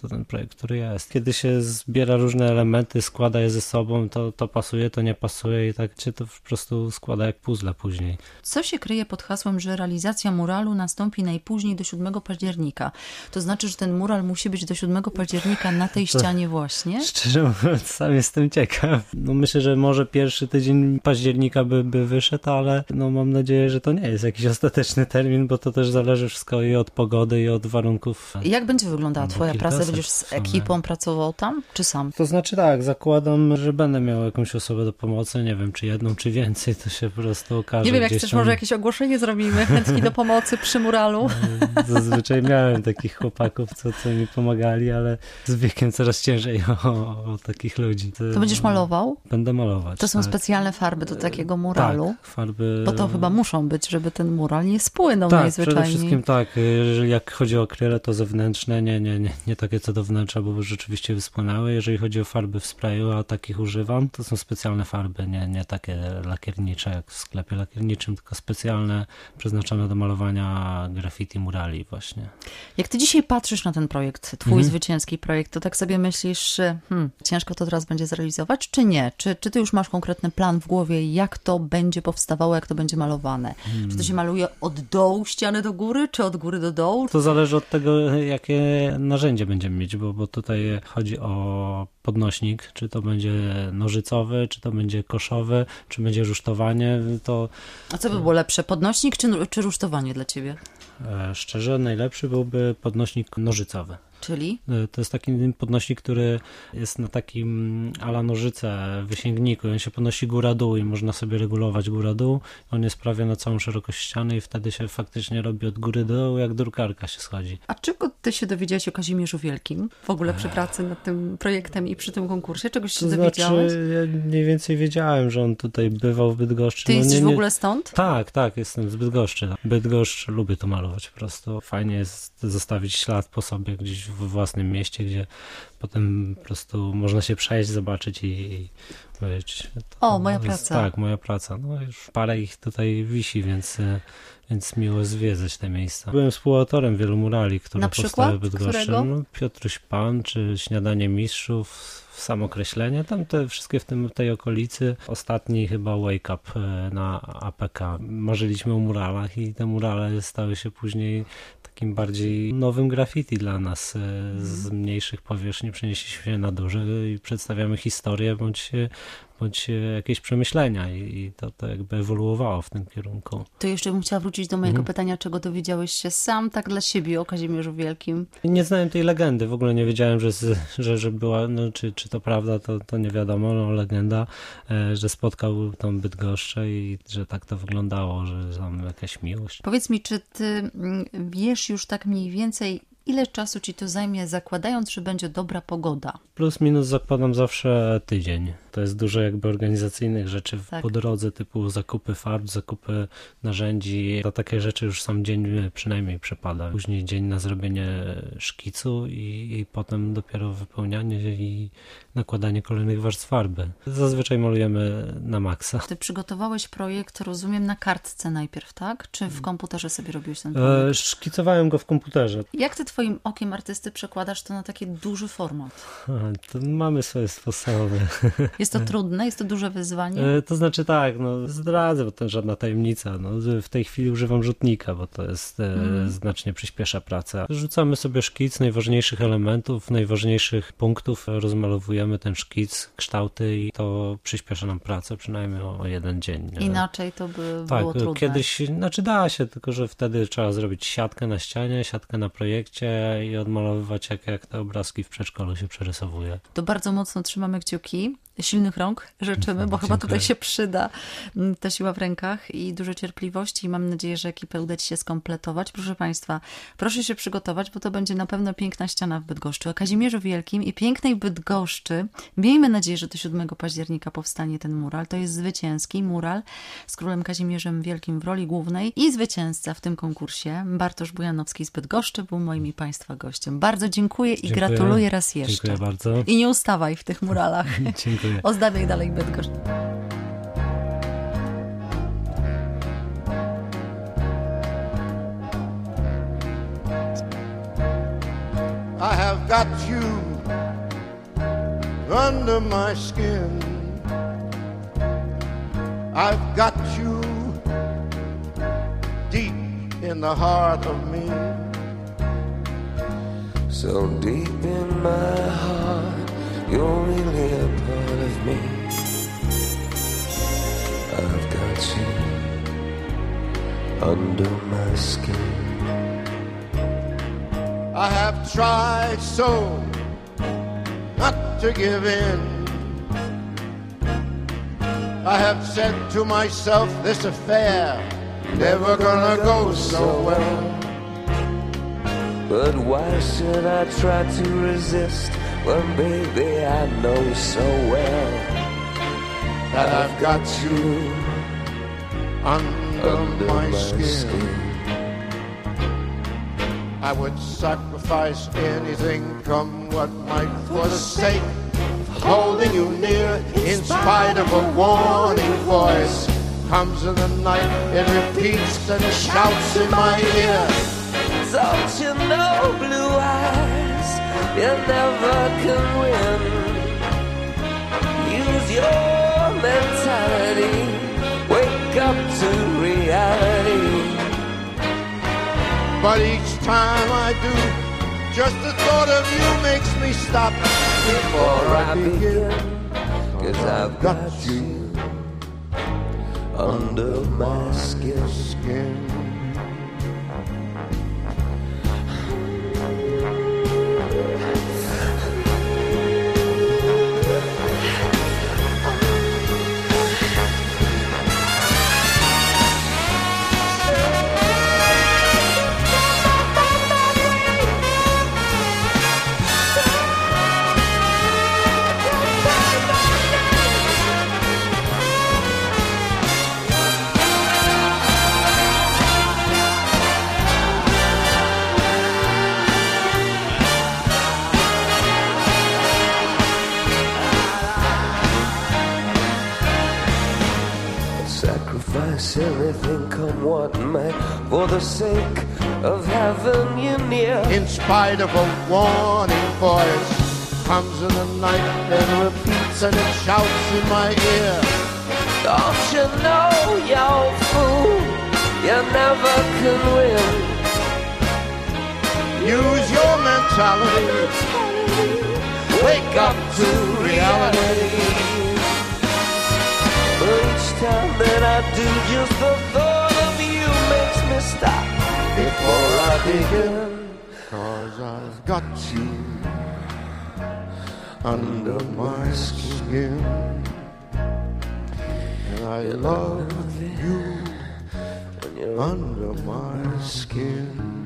Speaker 11: to ten projekt, który jest. Kiedy się zbiera różne elementy, składa je ze sobą, to, to pasuje, to nie pasuje i tak się to po prostu składa jak puzzle później.
Speaker 1: Co się kryje pod hasłem, że realizacja muralu nastąpi najpóźniej do siódmego października? To znaczy, że ten mural musi być do siódmego października na tej
Speaker 11: To,
Speaker 1: ścianie właśnie?
Speaker 11: Szczerze mówiąc, sam jestem ciekaw. No myślę, że może pierwszy tydzień października by, by wyszedł, ale no mam nadzieję, że to nie jest jakiś ostateczny termin, bo to też zależy wszystko i od pogody, i od warunków.
Speaker 1: Jak będzie wyglądała
Speaker 11: Bo
Speaker 1: twoja praca?
Speaker 11: kilkaset
Speaker 1: Będziesz z
Speaker 11: w sumie.
Speaker 1: ekipą pracował tam, czy sam?
Speaker 11: To znaczy tak, zakładam, że będę miał jakąś osobę do pomocy, nie wiem, czy jedną, czy więcej, to się po prostu okaże.
Speaker 1: Nie wiem, jak
Speaker 11: gdzieś
Speaker 1: chcesz,
Speaker 11: tam.
Speaker 1: może jakieś ogłoszenie zrobimy, chętki do pomocy przy muralu.
Speaker 11: Zazwyczaj miałem takich chłopaków, co, co mi pomagali, ale z wiekiem coraz ciężej o, o takich ludzi. To,
Speaker 1: To będziesz malował?
Speaker 11: Będę malować.
Speaker 1: To są
Speaker 11: tak.
Speaker 1: specjalne farby do takiego muralu?
Speaker 11: Tak, farby...
Speaker 1: Bo to chyba muszą być, żeby ten mural nie spłynął
Speaker 11: tak,
Speaker 1: najzwyczajniej.
Speaker 11: przede wszystkim tak. Jeżeli jak chodzi o akryle, to zewnętrzne, nie, nie, nie, nie takie co do wnętrza, bo rzeczywiście wyspłynęły. Jeżeli chodzi o farby w sprayu, a takich używam, to są specjalne farby, nie, nie takie lakiernicze jak w sklepie lakierniczym, tylko specjalne, przeznaczone do malowania graffiti murali właśnie.
Speaker 1: Jak ty dzisiaj patrzysz na ten projekt, twój
Speaker 11: Mhm.
Speaker 1: zwycięski projekt, to tak sobie myślisz, że hmm, ciężko to teraz będzie zrealizować, czy nie? Czy, czy ty już masz konkretny plan w głowie, jak to będzie powstawało, jak to będzie malowane?
Speaker 11: Hmm.
Speaker 1: Czy to się maluje od dołu ściany do góry, czy od góry do dołu?
Speaker 11: To zależy od tego, jakie narzędzie będziemy mieć, bo, bo tutaj chodzi o podnośnik, czy to będzie nożycowy, czy to będzie koszowy, czy będzie rusztowanie, to...
Speaker 1: A co by było lepsze, podnośnik czy, czy rusztowanie dla ciebie?
Speaker 11: E, szczerze, najlepszy byłby podnośnik nożycowy.
Speaker 1: Czyli?
Speaker 11: To jest taki podnośnik, który jest na takim ala nożyce wysięgniku. On się podnosi góra-dół i można sobie regulować góra-dół. On jest prawie na całą szerokość ściany i wtedy się faktycznie robi od góry do dołu, jak drukarka się schodzi.
Speaker 1: A czego ty się dowiedziałeś o Kazimierzu Wielkim? W ogóle przy pracy nad tym projektem i przy tym konkursie? Czegoś się
Speaker 11: To
Speaker 1: dowiedziałeś?
Speaker 11: znaczy, ja mniej więcej wiedziałem, że on tutaj bywał w Bydgoszczy.
Speaker 1: Ty
Speaker 11: no,
Speaker 1: jesteś
Speaker 11: nie, nie...
Speaker 1: w ogóle stąd?
Speaker 11: Tak, tak, jestem z Bydgoszczy. Bydgoszcz, lubię to malować po prostu. Fajnie jest zostawić ślad po sobie gdzieś we własnym mieście, gdzie potem po prostu można się przejść, zobaczyć i, i powiedzieć...
Speaker 1: O, moja
Speaker 11: jest,
Speaker 1: praca.
Speaker 11: Tak, moja praca. No już parę ich tutaj wisi, więc, więc miło zwiedzać te miejsca. Byłem współautorem wielu murali, które
Speaker 1: Na
Speaker 11: powstały
Speaker 1: przykład?
Speaker 11: w Bydgoszczy.
Speaker 1: Którego?
Speaker 11: No, Piotruś Pan, czy Śniadanie Mistrzów, Samokreślenie, tam te wszystkie w tym, tej okolicy. Ostatni chyba Wake Up na A P K. Marzyliśmy o muralach i te murale stały się później takim bardziej nowym graffiti dla nas. Z mniejszych powierzchni przenieśliśmy się na duże i przedstawiamy historię bądź, bądź jakieś przemyślenia i, i to, to jakby ewoluowało w tym kierunku.
Speaker 1: To jeszcze bym chciała wrócić do mojego
Speaker 11: Mhm.
Speaker 1: pytania, czego dowiedziałeś się sam tak dla siebie o Kazimierzu Wielkim?
Speaker 11: Nie znałem tej legendy, w ogóle nie wiedziałem, że, z, że, że była, no, czy, czy to prawda, to, to nie wiadomo, no, legenda, e, że spotkał tą Bydgoszczę i że tak to wyglądało, że tam jakaś miłość.
Speaker 1: Powiedz mi, czy ty mm, wiesz już tak mniej więcej, ile czasu ci to zajmie, zakładając, że będzie dobra pogoda?
Speaker 11: Plus minus zakładam zawsze tydzień. To jest dużo jakby organizacyjnych rzeczy
Speaker 1: Tak.
Speaker 11: po drodze, typu zakupy farb, zakupy narzędzi. To takie rzeczy już sam dzień przynajmniej przypada. Później dzień na zrobienie szkicu i, i potem dopiero wypełnianie i nakładanie kolejnych warstw farby. Zazwyczaj malujemy na maksa.
Speaker 1: Ty przygotowałeś projekt, rozumiem, na kartce najpierw, tak? Czy w komputerze sobie robiłeś ten projekt?
Speaker 11: E, szkicowałem go w komputerze.
Speaker 1: Jak ty twoim okiem artysty przekładasz to na taki duży format?
Speaker 11: Aha, to mamy swoje sposoby.
Speaker 1: Jest to trudne? Jest to duże wyzwanie?
Speaker 11: E, To znaczy tak, no zdradzę, bo to żadna tajemnica. No, w tej chwili używam rzutnika, bo to jest e,
Speaker 1: Mhm.
Speaker 11: znacznie przyspiesza pracę. Rzucamy sobie szkic najważniejszych elementów, najważniejszych punktów, rozmalowujemy ten szkic, kształty i to przyspiesza nam pracę przynajmniej o, o jeden dzień. E,
Speaker 1: Inaczej to by
Speaker 11: tak,
Speaker 1: było trudne.
Speaker 11: kiedyś, znaczy da się, tylko że wtedy trzeba zrobić siatkę na ścianie, siatkę na projekcie i odmalowywać jak, jak te obrazki w przedszkolu się przerysowuje.
Speaker 1: To bardzo mocno trzymamy kciuki. Silnych rąk życzymy, bo chyba
Speaker 11: Dziękuję.
Speaker 1: tutaj się przyda mm, ta siła w rękach i dużo cierpliwości i mam nadzieję, że ekipę uda ci się skompletować. Proszę Państwa, proszę się przygotować, bo to będzie na pewno piękna ściana w Bydgoszczy. O Kazimierzu Wielkim i pięknej Bydgoszczy miejmy nadzieję, że do siódmego października powstanie ten mural. To jest zwycięski mural z królem Kazimierzem Wielkim w roli głównej i zwycięzca w tym konkursie, Bartosz Bujanowski z Bydgoszczy, był moim i Państwa gościem. Bardzo dziękuję i
Speaker 11: Dziękuję.
Speaker 1: gratuluję raz jeszcze.
Speaker 11: Dziękuję bardzo.
Speaker 1: I nie ustawaj w tych muralach.
Speaker 11: Dziękuję.
Speaker 1: Ozdabiaj dalej Bydgoszcz.
Speaker 10: I have got you under my skin. I've got you deep in the heart of me.
Speaker 12: So deep in my heart, you're really a part of me. I've got you under my skin.
Speaker 10: I have tried so not to give in. I have said to myself, this affair never gonna go so well.
Speaker 12: But why should I try to resist when, baby, I know so well
Speaker 10: that I've got you under, under my, my skin. skin. I would sacrifice anything, come what might, for the sake of holding you near. In spite of a warning voice comes in the night, it repeats and shouts in my ear.
Speaker 12: Don't you know, blue eyes, you never can win. Use your mentality, wake up to reality.
Speaker 10: But each time I do, just the thought of you makes me stop before I begin.
Speaker 12: Cause I've got you under my skin.
Speaker 10: skin.
Speaker 12: Everything come what may, for the sake of having you near.
Speaker 10: In spite of a warning voice comes in the night and repeats and it shouts in my ear.
Speaker 12: Don't you know, you fool, you never can win.
Speaker 10: Use your mentality, wake up to reality.
Speaker 12: Each time that I do, just the thought of you makes me stop before I begin.
Speaker 10: Cause I've got you under my skin. And I love you under my skin.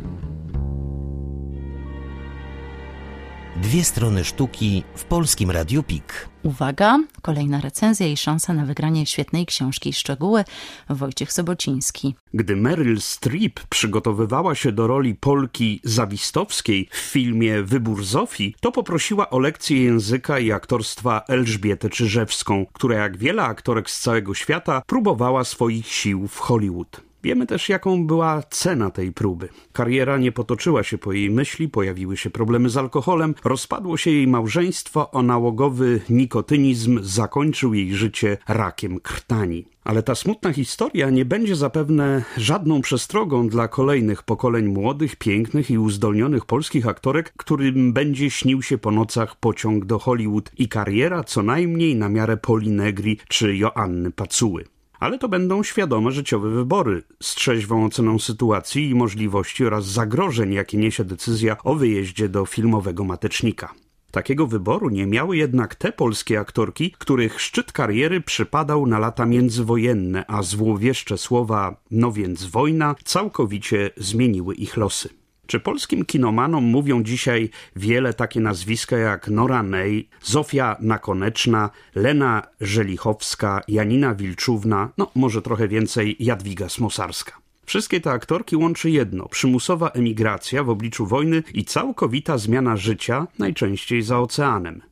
Speaker 6: Dwie strony sztuki w Polskim Radiu Pik.
Speaker 1: Uwaga, kolejna recenzja i szansa na wygranie świetnej książki. Szczegóły Wojciech Sobociński.
Speaker 13: Gdy Meryl Streep przygotowywała się do roli Polki Zawistowskiej w filmie Wybór Zofii, to poprosiła o lekcję języka i aktorstwa Elżbietę Czyżewską, która jak wiele aktorek z całego świata próbowała swoich sił w Hollywood. Wiemy też, jaką była cena tej próby. Kariera nie potoczyła się po jej myśli, pojawiły się problemy z alkoholem, rozpadło się jej małżeństwo, a nałogowy nikotynizm zakończył jej życie rakiem krtani. Ale ta smutna historia nie będzie zapewne żadną przestrogą dla kolejnych pokoleń młodych, pięknych i uzdolnionych polskich aktorek, którym będzie śnił się po nocach pociąg do Hollywood i kariera co najmniej na miarę Poli Negri czy Joanny Pacuły. Ale to będą świadome życiowe wybory z trzeźwą oceną sytuacji i możliwości oraz zagrożeń, jakie niesie decyzja o wyjeździe do filmowego matecznika. Takiego wyboru nie miały jednak te polskie aktorki, których szczyt kariery przypadał na lata międzywojenne, a złowieszcze słowa „no więc wojna” całkowicie zmieniły ich losy. Czy polskim kinomanom mówią dzisiaj wiele takie nazwiska jak Nora Ney, Zofia Nakoneczna, Lena Żelichowska, Janina Wilczówna, no może trochę więcej Jadwiga Smosarska. Wszystkie te aktorki łączy jedno – przymusowa emigracja w obliczu wojny i całkowita zmiana życia, najczęściej za oceanem.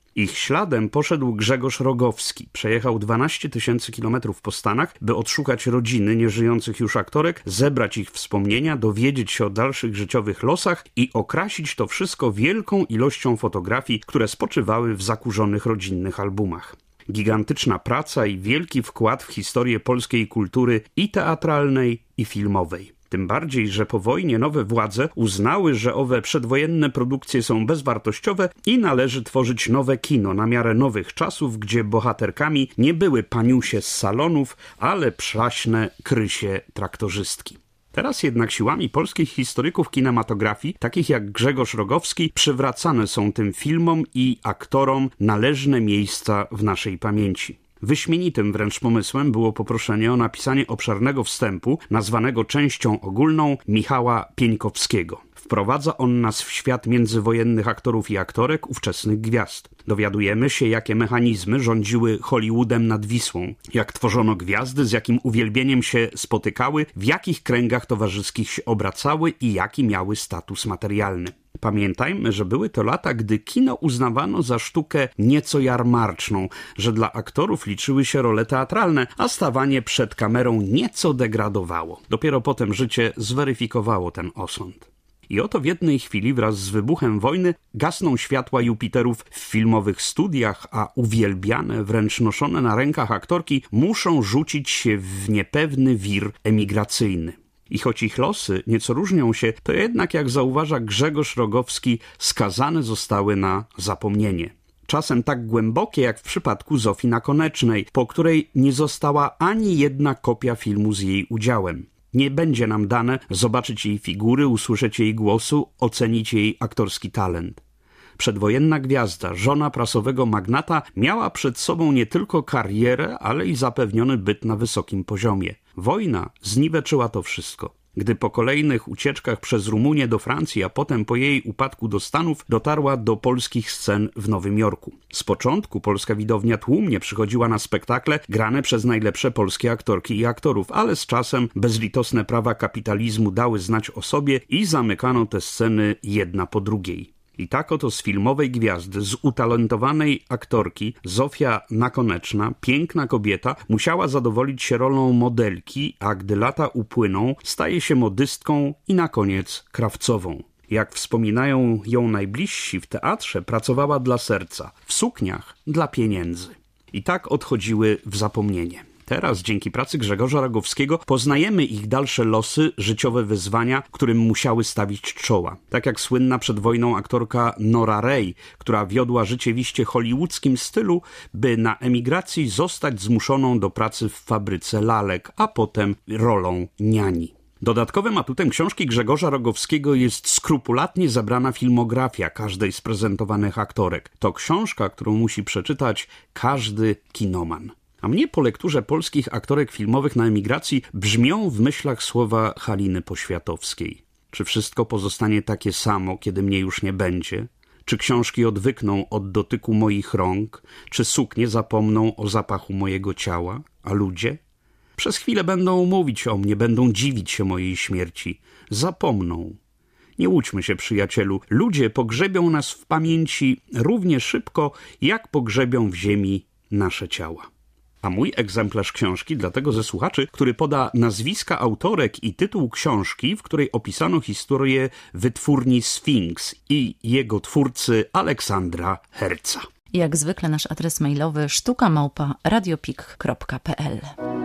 Speaker 13: Ich śladem poszedł Grzegorz Rogowski. Przejechał dwanaście tysięcy kilometrów po Stanach, by odszukać rodziny nieżyjących już aktorek, zebrać ich wspomnienia, dowiedzieć się o dalszych życiowych losach i okrasić to wszystko wielką ilością fotografii, które spoczywały w zakurzonych rodzinnych albumach. Gigantyczna praca i wielki wkład w historię polskiej kultury i teatralnej, i filmowej. Tym bardziej, że po wojnie nowe władze uznały, że owe przedwojenne produkcje są bezwartościowe i należy tworzyć nowe kino na miarę nowych czasów, gdzie bohaterkami nie były paniusie z salonów, ale przaśne krysie traktorzystki. Teraz jednak siłami polskich historyków kinematografii, takich jak Grzegorz Rogowski, przywracane są tym filmom i aktorom należne miejsca w naszej pamięci. Wyśmienitym wręcz pomysłem było poproszenie o napisanie obszernego wstępu, nazwanego częścią ogólną Michała Pieńkowskiego. Wprowadza on nas w świat międzywojennych aktorów i aktorek, ówczesnych gwiazd. Dowiadujemy się, jakie mechanizmy rządziły Hollywoodem nad Wisłą, jak tworzono gwiazdy, z jakim uwielbieniem się spotykały, w jakich kręgach towarzyskich się obracały i jaki miały status materialny. Pamiętajmy, że były to lata, gdy kino uznawano za sztukę nieco jarmarczną, że dla aktorów liczyły się role teatralne, a stawanie przed kamerą nieco degradowało. Dopiero potem życie zweryfikowało ten osąd. I oto w jednej chwili wraz z wybuchem wojny gasną światła Jupiterów w filmowych studiach, a uwielbiane, wręcz noszone na rękach aktorki muszą rzucić się w niepewny wir emigracyjny. I choć ich losy nieco różnią się, to jednak, jak zauważa Grzegorz Rogowski, skazane zostały na zapomnienie. Czasem tak głębokie, jak w przypadku Zofii Nakonecznej, po której nie została ani jedna kopia filmu z jej udziałem. Nie będzie nam dane zobaczyć jej figury, usłyszeć jej głosu, ocenić jej aktorski talent. Przedwojenna gwiazda, żona prasowego magnata, miała przed sobą nie tylko karierę, ale i zapewniony byt na wysokim poziomie. Wojna zniweczyła to wszystko. Gdy po kolejnych ucieczkach przez Rumunię do Francji, a potem po jej upadku do Stanów, dotarła do polskich scen w Nowym Jorku. Z początku polska widownia tłumnie przychodziła na spektakle grane przez najlepsze polskie aktorki i aktorów, ale z czasem bezlitosne prawa kapitalizmu dały znać o sobie i zamykano te sceny jedna po drugiej. I tak oto z filmowej gwiazdy, z utalentowanej aktorki, Zofia Nakoneczna, piękna kobieta, musiała zadowolić się rolą modelki, a gdy lata upłyną, staje się modystką i na koniec krawcową. Jak wspominają ją najbliżsi w teatrze, pracowała dla serca, w sukniach dla pieniędzy. I tak odchodziły w zapomnienie. Teraz, dzięki pracy Grzegorza Rogowskiego, poznajemy ich dalsze losy, życiowe wyzwania, którym musiały stawić czoła. Tak jak słynna przed wojną aktorka Nora Ray, która wiodła życie w iście hollywoodzkim stylu, by na emigracji zostać zmuszoną do pracy w fabryce lalek, a potem rolą niani. Dodatkowym atutem książki Grzegorza Rogowskiego jest skrupulatnie zabrana filmografia każdej z prezentowanych aktorek. To książka, którą musi przeczytać każdy kinoman. A mnie po lekturze polskich aktorek filmowych na emigracji brzmią w myślach słowa Haliny Poświatowskiej. Czy wszystko pozostanie takie samo, kiedy mnie już nie będzie? Czy książki odwykną od dotyku moich rąk? Czy suknie zapomną o zapachu mojego ciała? A ludzie? Przez chwilę będą mówić o mnie, będą dziwić się mojej śmierci. Zapomną. Nie łudźmy się, przyjacielu. Ludzie pogrzebią nas w pamięci równie szybko, jak pogrzebią w ziemi nasze ciała. A mój egzemplarz książki dla tego ze słuchaczy, który poda nazwiska autorek i tytuł książki, w której opisano historię wytwórni Sfinks i jego twórcy Aleksandra Herca.
Speaker 1: Jak zwykle nasz adres mailowy sztuka małpa radiopik kropka p l.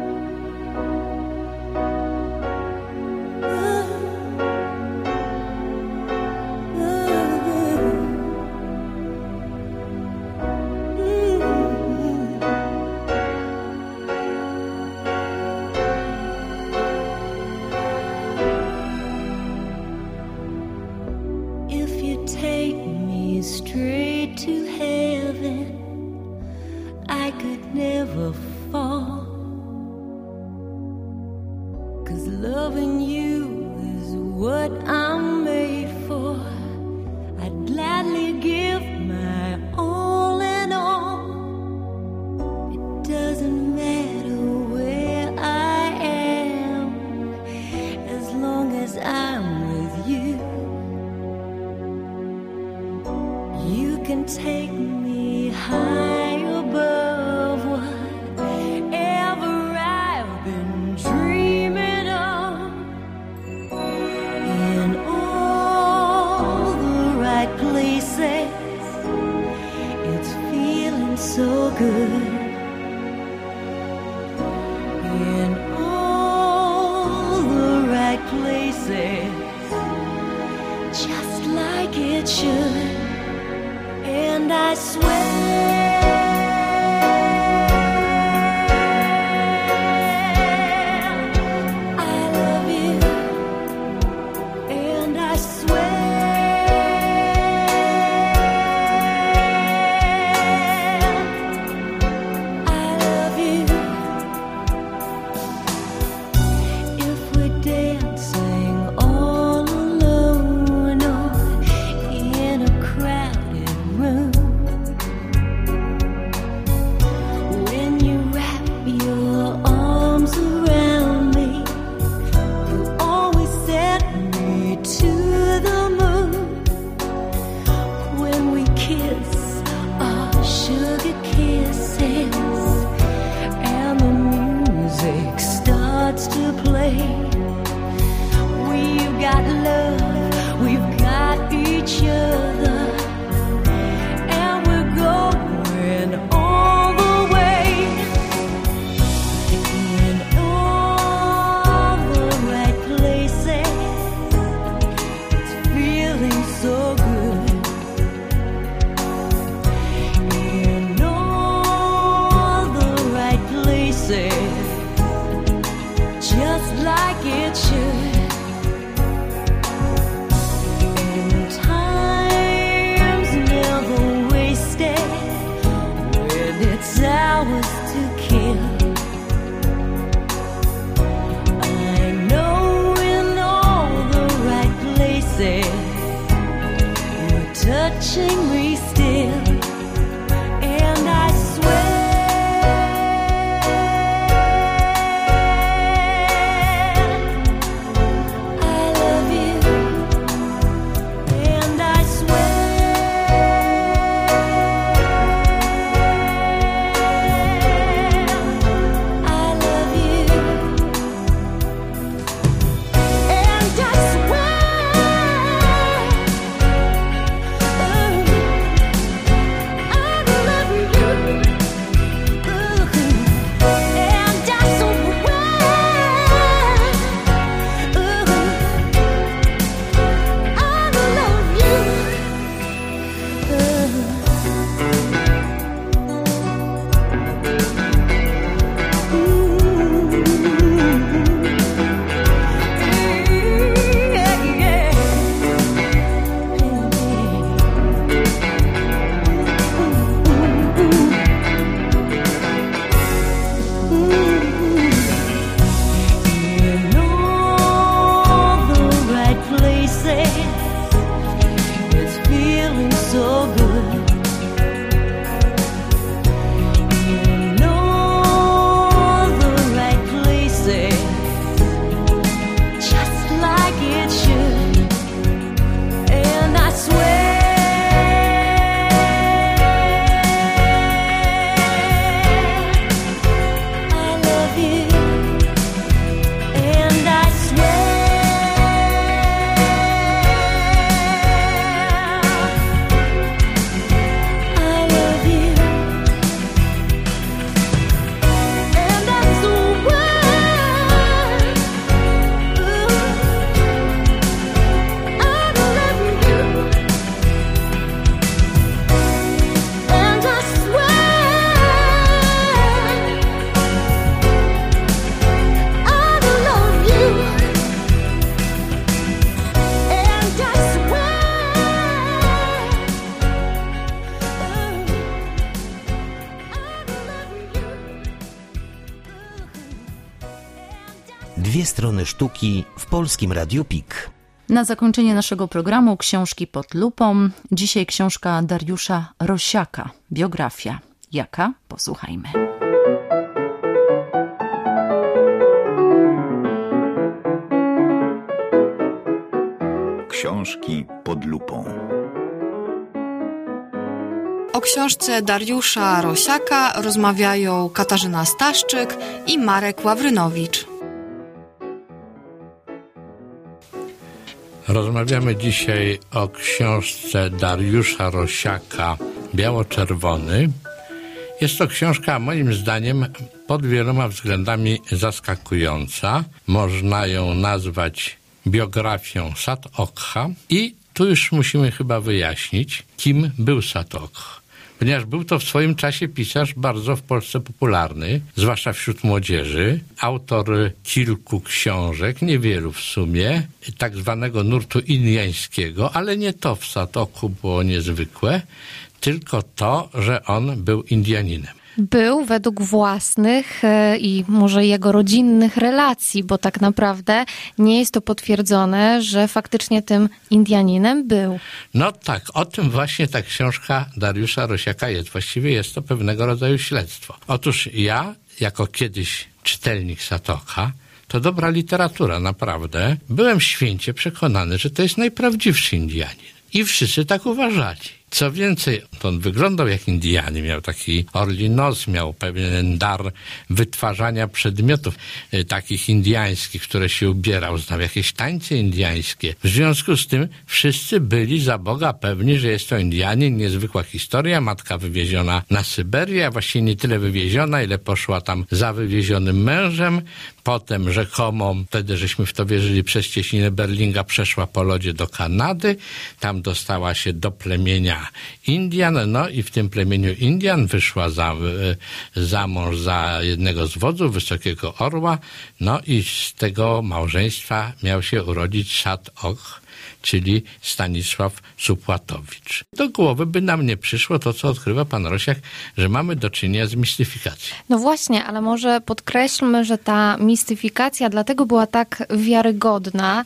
Speaker 14: Straight to heaven, I could never fall, 'cause loving you is what I'm made for. I'd gladly give my all and all. It doesn't matter where I am, as long as I'm with you. You can take me should. And I swear I love you. And I swear I love you. If we're dancing all alone or in a crowded room, when you wrap your arms around me, you always set me to the moon. When we kiss our sugar kisses and the music starts to play, we've got love, we've got each other, and we're going all the way in all the right places. It's feeling so good in all the right places, just like it should. And time's never wasted when it's ours to kill. I know in all the right places you're touching me still. And I swear I love you. And I swear I love you. And I swear I love you. And I in all the right places, it's feeling so good. In all the right places, just like it should. And I swear I love you. And I swear I love you. And I swear I love you. And I swear I love you. And I swear
Speaker 6: Dwie strony sztuki w Polskim Radiu Pik.
Speaker 1: Na zakończenie naszego programu książki pod lupą. Dzisiaj książka Dariusza Rosiaka. Biografia. Jaka? Posłuchajmy.
Speaker 15: Książki pod lupą.
Speaker 16: O książce Dariusza Rosiaka rozmawiają Katarzyna Staszczyk i Marek Ławrynowicz.
Speaker 17: Rozmawiamy dzisiaj o książce Dariusza Rosiaka Biało-czerwony. Jest to książka moim zdaniem pod wieloma względami zaskakująca. Można ją nazwać biografią Sat Okha i tu już musimy chyba wyjaśnić, kim był Satok. Ponieważ był to w swoim czasie pisarz bardzo w Polsce popularny, zwłaszcza wśród młodzieży, autor kilku książek, niewielu w sumie, tak zwanego nurtu indiańskiego, ale nie to w Satoku było niezwykłe, tylko to, że on był Indianinem.
Speaker 15: Był według własnych e, i może jego rodzinnych relacji, bo tak naprawdę nie jest to potwierdzone, że faktycznie tym Indianinem był.
Speaker 17: No tak, o tym właśnie ta książka Dariusza Rosiaka jest. Właściwie jest to pewnego rodzaju śledztwo. Otóż ja, jako kiedyś czytelnik Satoka, to dobra literatura, naprawdę, byłem święcie przekonany, że to jest najprawdziwszy Indianin. I wszyscy tak uważali. Co więcej, on wyglądał jak Indianin, miał taki orli nos, miał pewien dar wytwarzania przedmiotów y, takich indiańskich, które się ubierał, znał jakieś tańce indiańskie. W związku z tym wszyscy byli za Boga pewni, że jest to Indianin, niezwykła historia, matka wywieziona na Syberię, a właściwie nie tyle wywieziona, ile poszła tam za wywiezionym mężem. Potem rzekomo, wtedy żeśmy w to wierzyli, przez cieśninę Berlinga przeszła po lodzie do Kanady, tam dostała się do plemienia Indian, no i w tym plemieniu Indian wyszła za, za mąż za jednego z wodzów, Wysokiego Orła, no i z tego małżeństwa miał się urodzić Satok, czyli Stanisław Supłatowicz. Do głowy by nam nie przyszło to, co odkrywa pan Rosiak, że mamy do czynienia z mistyfikacją.
Speaker 15: No właśnie, ale może podkreślmy, że ta mistyfikacja dlatego była tak wiarygodna,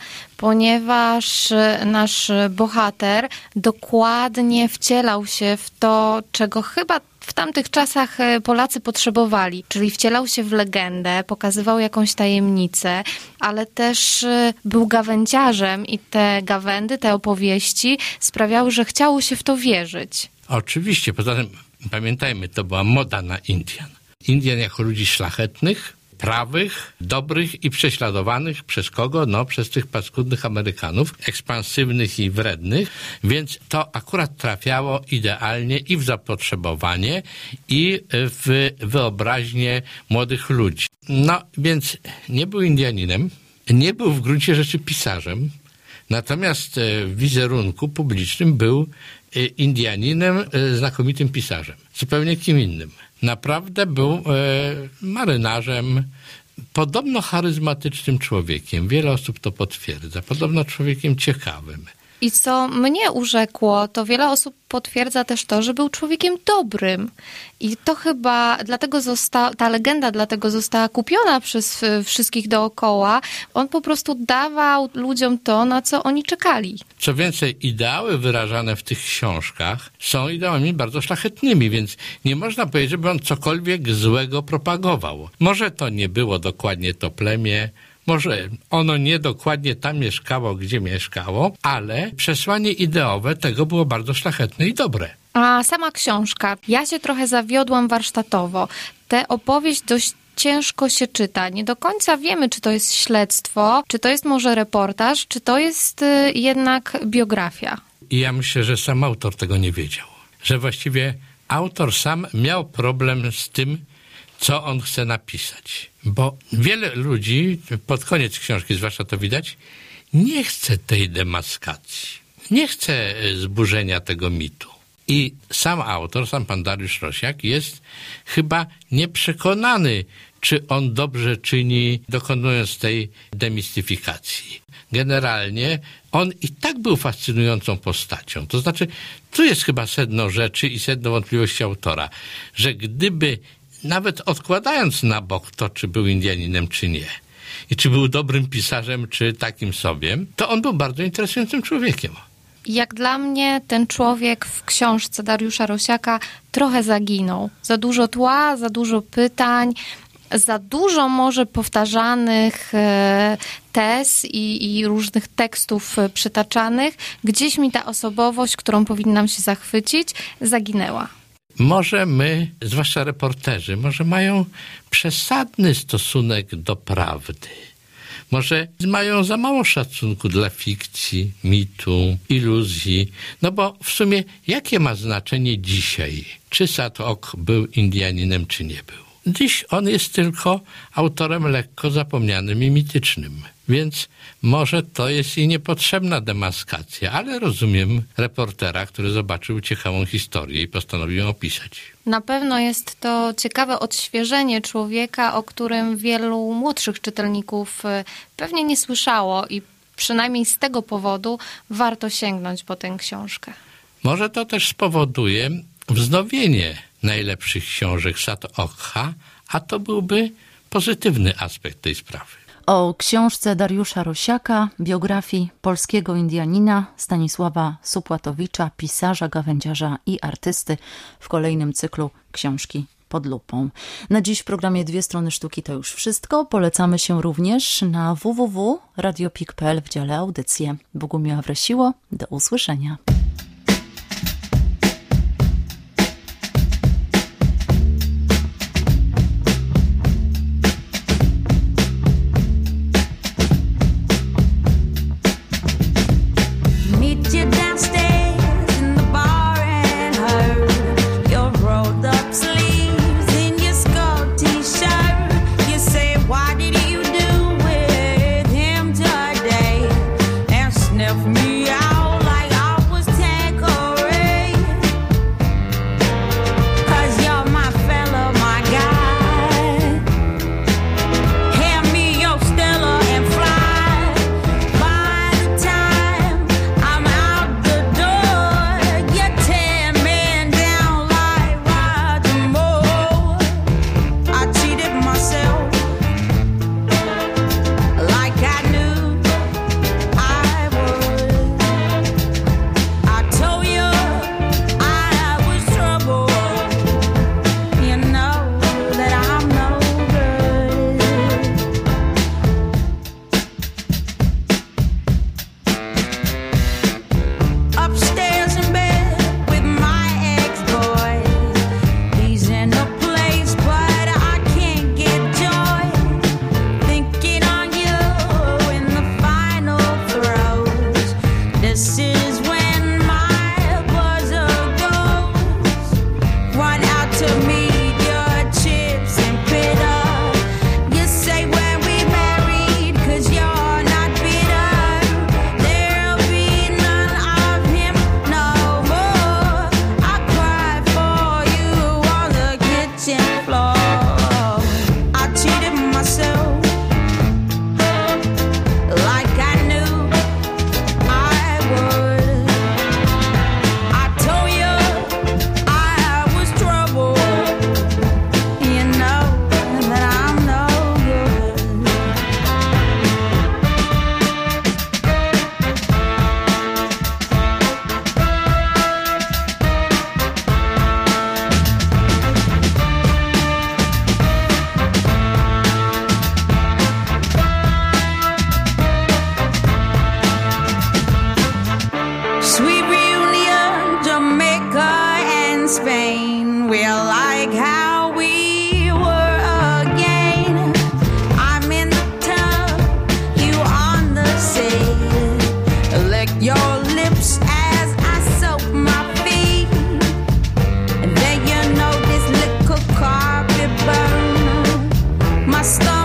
Speaker 15: ponieważ nasz bohater dokładnie wcielał się w to, czego chyba w tamtych czasach Polacy potrzebowali, czyli wcielał się w legendę, pokazywał jakąś tajemnicę, ale też był gawędziarzem i te gawędy, te opowieści sprawiały, że chciało się w to wierzyć.
Speaker 17: Oczywiście, poza tym pamiętajmy, to była moda na Indian. Indian jako ludzi szlachetnych, prawych, dobrych i prześladowanych przez kogo? No przez tych paskudnych Amerykanów, ekspansywnych i wrednych, więc to akurat trafiało idealnie i w zapotrzebowanie, i w wyobraźnię młodych ludzi. No więc nie był Indianinem, nie był w gruncie rzeczy pisarzem, natomiast w wizerunku publicznym był Indianinem, znakomitym pisarzem, zupełnie kim innym. Naprawdę był e, marynarzem, podobno charyzmatycznym człowiekiem. Wiele osób to potwierdza. Podobno człowiekiem ciekawym.
Speaker 15: I co mnie urzekło, to wiele osób potwierdza też to, że był człowiekiem dobrym. I to chyba dlatego została, ta legenda dlatego została kupiona przez wszystkich dookoła. On po prostu dawał ludziom to, na co oni czekali.
Speaker 17: Co więcej, ideały wyrażane w tych książkach są ideałami bardzo szlachetnymi, więc nie można powiedzieć, żeby on cokolwiek złego propagował. Może to nie było dokładnie to plemię, może ono nie dokładnie tam mieszkało, gdzie mieszkało, ale przesłanie ideowe tego było bardzo szlachetne i dobre.
Speaker 15: A sama książka, ja się trochę zawiodłam warsztatowo. Tę opowieść dość ciężko się czyta. Nie do końca wiemy, czy to jest śledztwo, czy to jest może reportaż, czy to jest y, jednak biografia.
Speaker 17: I ja myślę, że sam autor tego nie wiedział. Że właściwie autor sam miał problem z tym, co on chce napisać. Bo wiele ludzi, pod koniec książki zwłaszcza to widać, nie chce tej demaskacji. Nie chce zburzenia tego mitu. I sam autor, sam pan Dariusz Rosiak jest chyba nieprzekonany, czy on dobrze czyni, dokonując tej demistyfikacji. Generalnie on i tak był fascynującą postacią. To znaczy, tu jest chyba sedno rzeczy i sedno wątpliwości autora, że gdyby nawet odkładając na bok to, czy był Indianinem, czy nie, i czy był dobrym pisarzem, czy takim sobie, to on był bardzo interesującym człowiekiem.
Speaker 15: Jak dla mnie ten człowiek w książce Dariusza Rosiaka trochę zaginął. Za dużo tła, za dużo pytań, za dużo może powtarzanych tez i, i różnych tekstów przytaczanych. Gdzieś mi ta osobowość, którą powinnam się zachwycić, zaginęła.
Speaker 17: Może my, zwłaszcza reporterzy, może mają przesadny stosunek do prawdy. Może mają za mało szacunku dla fikcji, mitu, iluzji. No bo w sumie jakie ma znaczenie dzisiaj, czy Satok był Indianinem, czy nie był? Dziś on jest tylko autorem lekko zapomnianym i mitycznym. Więc może to jest i niepotrzebna demaskacja, ale rozumiem reportera, który zobaczył ciekawą historię i postanowił ją opisać.
Speaker 15: Na pewno jest to ciekawe odświeżenie człowieka, o którym wielu młodszych czytelników pewnie nie słyszało i przynajmniej z tego powodu warto sięgnąć po tę książkę.
Speaker 17: Może to też spowoduje wznowienie najlepszych książek Sat Okha, a to byłby pozytywny aspekt tej sprawy.
Speaker 1: O książce Dariusza Rosiaka, biografii polskiego Indianina Stanisława Supłatowicza, pisarza, gawędziarza i artysty w kolejnym cyklu Książki pod lupą. Na dziś w programie Dwie Strony Sztuki to już wszystko. Polecamy się również na w w w kropka radiopik kropka p l w dziale audycje. Bogumiła Wresiło, do usłyszenia.
Speaker 18: My star